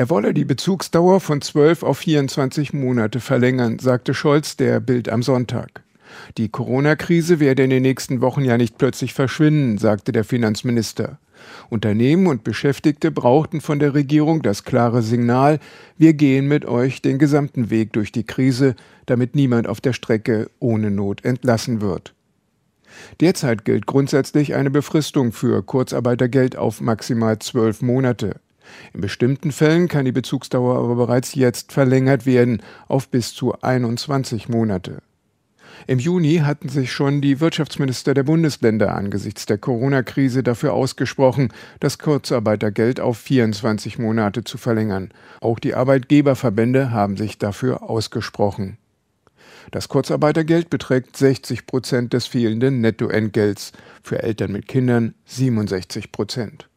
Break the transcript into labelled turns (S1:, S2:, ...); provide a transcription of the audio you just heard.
S1: Er wolle die Bezugsdauer von 12 auf 24 Monate verlängern, sagte Scholz der Bild am Sonntag. Die Corona-Krise werde in den nächsten Wochen ja nicht plötzlich verschwinden, sagte der Finanzminister. Unternehmen und Beschäftigte brauchten von der Regierung das klare Signal: Wir gehen mit euch den gesamten Weg durch die Krise, damit niemand auf der Strecke ohne Not entlassen wird. Derzeit gilt grundsätzlich eine Befristung für Kurzarbeitergeld auf maximal 12 Monate. In bestimmten Fällen kann die Bezugsdauer aber bereits jetzt verlängert werden auf bis zu 21 Monate. Im Juni hatten sich schon die Wirtschaftsminister der Bundesländer angesichts der Corona-Krise dafür ausgesprochen, das Kurzarbeitergeld auf 24 Monate zu verlängern. Auch die Arbeitgeberverbände haben sich dafür ausgesprochen. Das Kurzarbeitergeld beträgt 60% des fehlenden Nettoentgelts, für Eltern mit Kindern 67%.